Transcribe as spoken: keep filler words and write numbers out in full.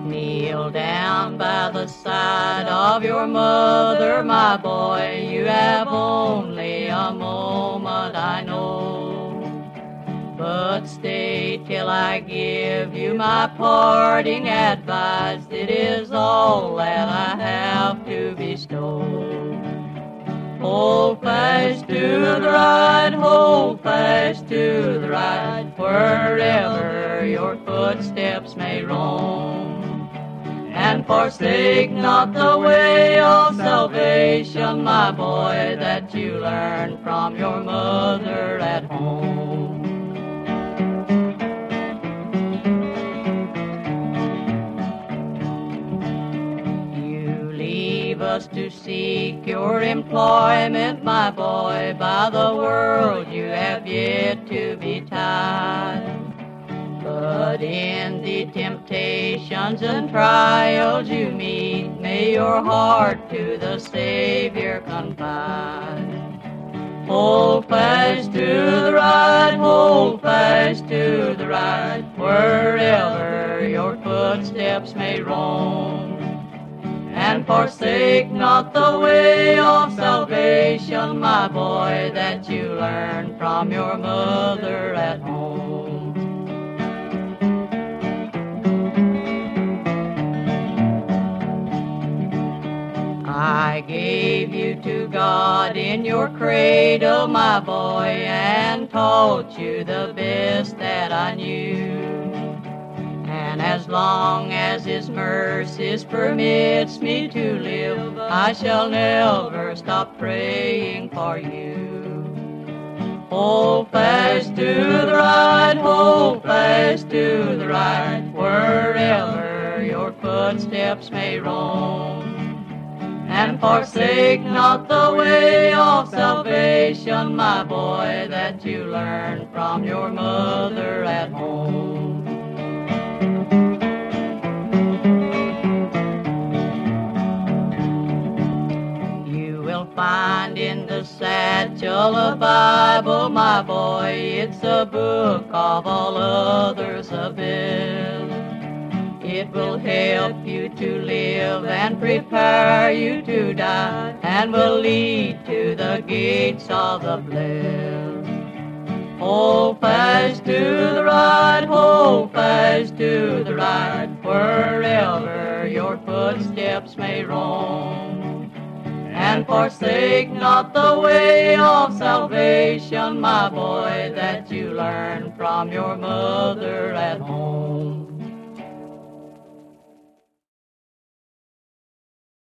Kneel down by the side of your mother, my boy, you have only a moment, I know. But stay till I give you my parting advice, it is all that I have to bestow. Hold fast to the right, hold fast to the right, wherever your footsteps may roam. And forsake not the way of salvation, my boy, that you learned from your mother at home. You leave us to seek your employment, my boy, by the world you have yet to be tied. But in the temptations and trials you meet, may your heart to the Savior confide. Hold fast to the right, hold fast to the right, wherever your footsteps may roam. And forsake not the way of salvation, my boy, that you learned from your mother at home. I gave you to God in your cradle, my boy, and taught you the best that I knew. And as long as His mercies permits me to live, I shall never stop praying for you. Hold fast to the right, hold fast to the right, wherever your footsteps may roam. And forsake not the way of salvation, my boy, that you learned from your mother at home. You will find in the satchel a Bible, my boy, it's a book of all others a best. It will help you to live and prepare you to die, and will lead to the gates of the blessed. Hold fast to the right, hold fast to the right, wherever your footsteps may roam. And forsake not the way of salvation, my boy, that you learned from your mother at home.